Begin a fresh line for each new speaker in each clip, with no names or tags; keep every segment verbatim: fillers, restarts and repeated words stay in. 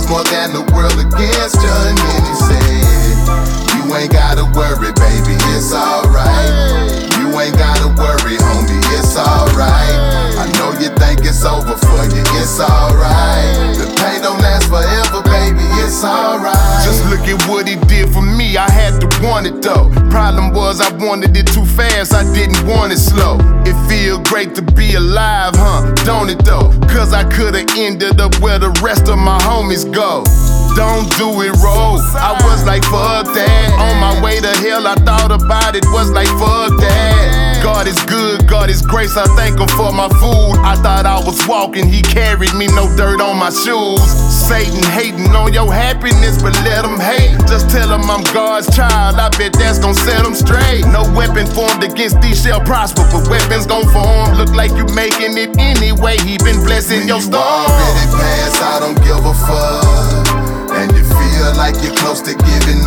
he's more than the world against you. And then he said, you ain't gotta worry, baby, it's alright. You ain't gotta worry, homie, it's alright. I know you think it's over for you, it's alright. The pain don't last forever, baby, it's alright.
Just look at what he did for me, I had to want it though. Problem was I wanted it too fast, I didn't want it slow. It feel great to be alive, huh, don't it though? Cause I could've ended up where the rest of my homies go. Don't do it, roll. I was like, fuck that. On my way to hell, I thought about it, was like, fuck that. God is good, God is grace, I thank him for my food. I thought I was walking, he carried me, no dirt on my shoes. Satan hating on your happiness, but let him hate. Just tell him I'm God's child, I bet that's gon' set him straight. No weapon formed against thee shall prosper, but weapons gon' form. Look like you making it anyway, he been blessing your storm.
Already passed, I don't give a fuck. And you feel like you're close to giving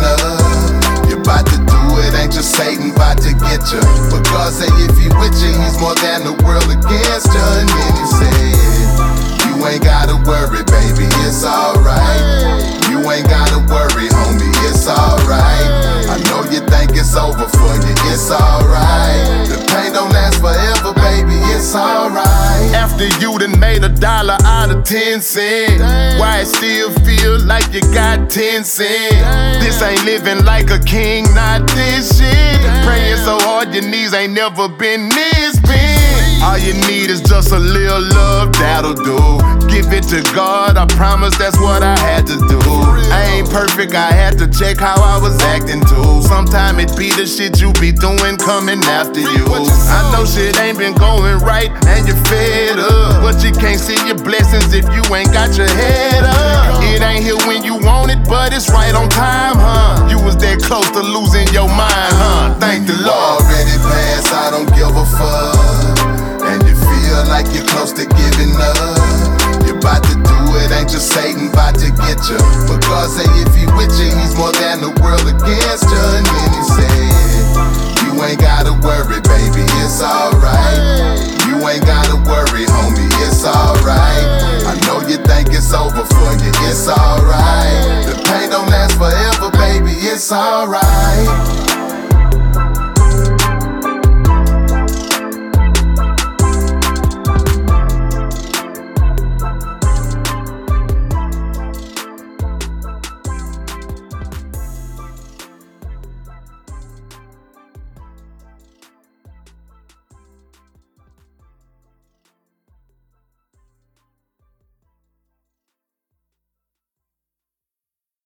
up. You're about to do it, ain't just Satan about to get you. But God say if he with you, he's more than the world against you. And then he said, you ain't gotta worry, baby, it's alright. You ain't gotta worry, homie, it's alright. I know you think it's over for you, it's alright. The pain don't last forever, baby, it's alright.
After you done made a dollar out of ten cents, why it still feel like you got ten cents? This ain't living like a king, not this shit. Praying so hard your knees ain't never been this big. All you need is just a little love, that'll do. Give it to God, I promise that's what I had to do. I ain't perfect, I had to check how I was acting too. Sometime it be the shit you be doing coming after you. I know shit ain't been going right and you're fed up, but you can't see your blessings if you ain't got your head up. It ain't here when you want it, but it's right on time, huh? You was that close to losing your mind, huh? Thank the Lord.
Already passed, I don't give a fuck. And you feel like you're close to giving up. You're about to do it, ain't just Satan about to get you. But God say if he with you, he's more than the world against you. And then he said,